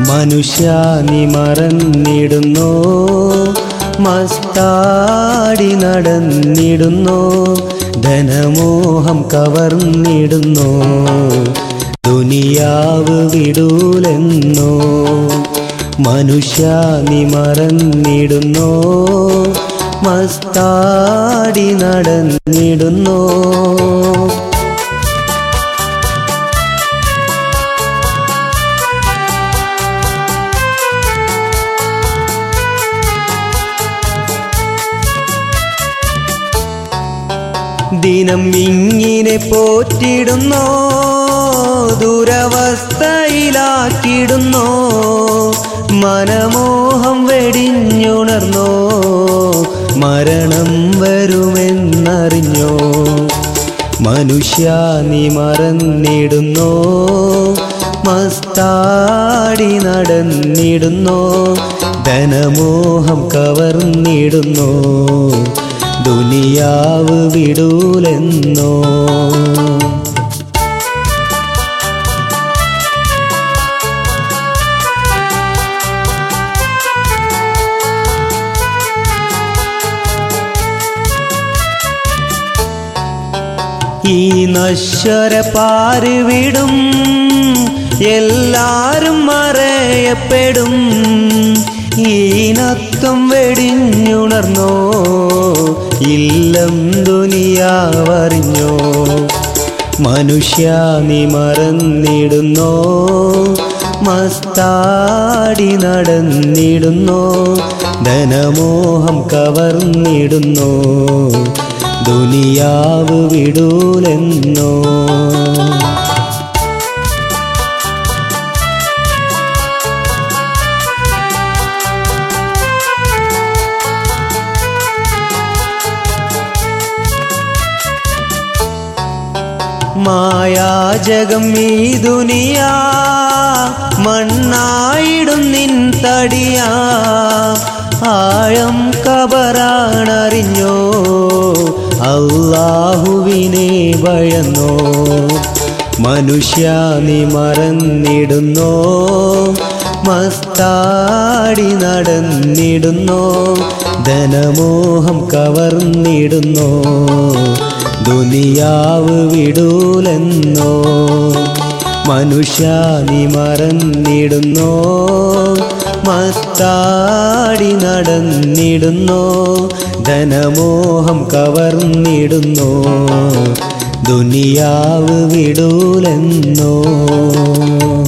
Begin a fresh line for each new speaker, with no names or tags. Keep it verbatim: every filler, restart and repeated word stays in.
മനുഷ്യ നീ മറന്നിടുന്നു, മസ്താടി നടന്നിടുന്നു, ധനമോഹം കവർന്നിടുന്നു, ദുനിയാവ് വിടൂലെന്നോ. മനുഷ്യ നീ മറന്നിടുന്നു, മസ്താടി നടന്നിടുന്നു. ദിനം ഇങ്ങനെ പോറ്റിടുന്നോ, ദുരവസ്ഥയിലാക്കിടുന്നോ, മനമോഹം വെടിഞ്ഞുണർന്നോ, മരണം വരുമെന്നറിഞ്ഞോ. മനുഷ്യ നീ മറന്നിടുന്നോ, മസ്താടി നടന്നിടുന്നോ, ധനമോഹം കവർന്നിടുന്നോ, ദുനിയാവ് വിടൂലെന്നോ. ഈ നശ്വര പാരുവിടും, എല്ലാരും മറയപ്പെടും, ഈനത്വം വെടിഞ്ഞുണർന്നോ, ഇല്ലം ദുനിയാവറിഞ്ഞോ. മനുഷ്യ നീ മറന്നിടുന്നോ, മസ്താടി നടന്നിടുന്നോ, ധനമോഹം കവർന്നിടുന്നോ, ദുനിയാവ് വിടൂലെന്നോ. മായാജകം ഈ ദുനിയാ, മണ്ണായിടും നിൻ തടിയാ, ആഴം കബറാണറിഞ്ഞോ, അല്ലാഹുവിനെ ഭയന്നോ. മനുഷ്യ നീ മറന്നിടുന്നോ, മസ്താടി നടന്നിടുന്നോ, ധനമോഹം കവർന്നിടുന്നോ, ദുനിയാവ് വിടൂലെന്നോ. മനുഷ്യ നീ മറന്നിടുന്നോ, മസ്താടി നടന്നിടുന്നോ, ധനമോഹം കവർന്നിടുന്നോ, ദുനിയാവ് വിടൂലെന്നോ.